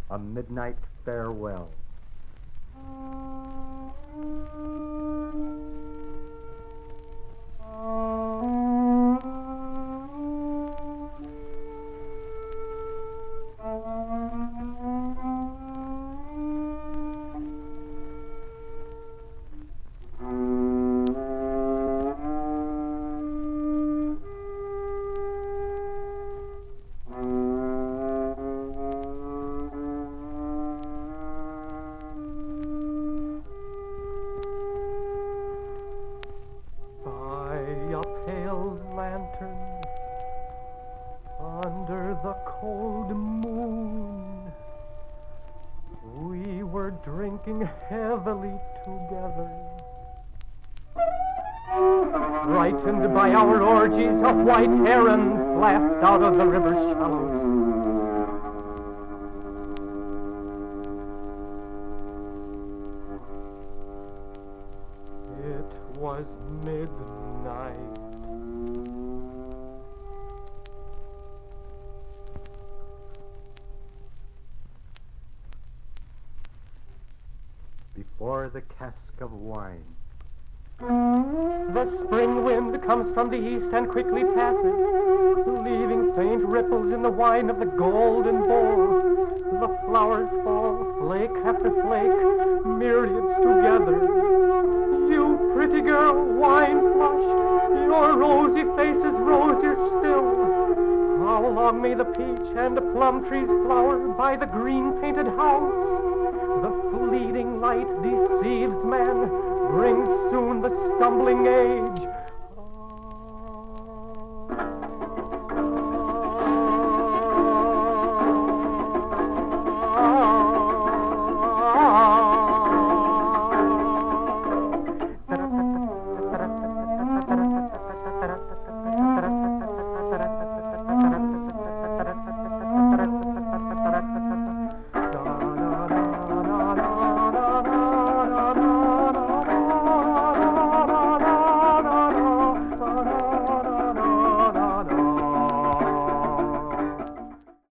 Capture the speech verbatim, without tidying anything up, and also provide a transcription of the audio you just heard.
A midnight farewell. Under the cold moon, we were drinking heavily together. Frightened by our orgies, a white heron flashed out of the river shallows. It was midnight. Before the cask of wine. The spring wind comes from the east and quickly passes, leaving faint ripples in the wine of the golden bowl. The flowers fall, flake after flake, myriads together. You pretty girl, wine-flushed, your rosy face is rosier still. How long may the peach and the plum trees flower by the green-painted house? The fleeting light deceives man, brings soon the stumbling age,